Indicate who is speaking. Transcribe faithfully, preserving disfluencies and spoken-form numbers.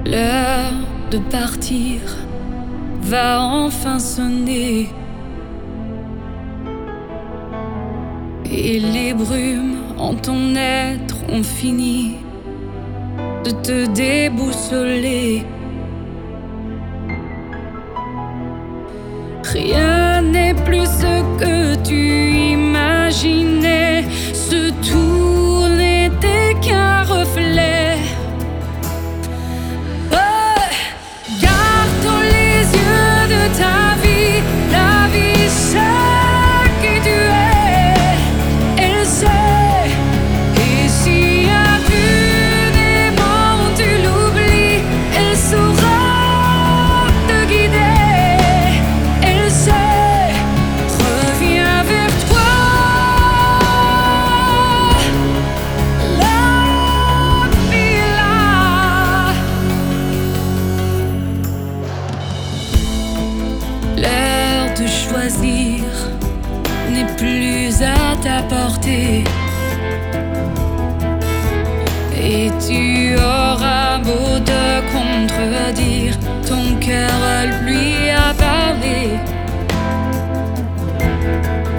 Speaker 1: L'heure de partir va enfin sonner, et les brumes en ton être ont fini de te déboussoler. Rien n'est plus ce que tu imaginais, ce tout n'était qu'un reflet. Ta vie, la vie sait qui tu es, elle sait. Et si impunément tu l'oublies, elle saura te guider, elle sait. Reviens vers toi, la vie est là. L'heure de choisir n'est plus à ta portée, et tu auras beau te contredire, ton cœur lui a parlé.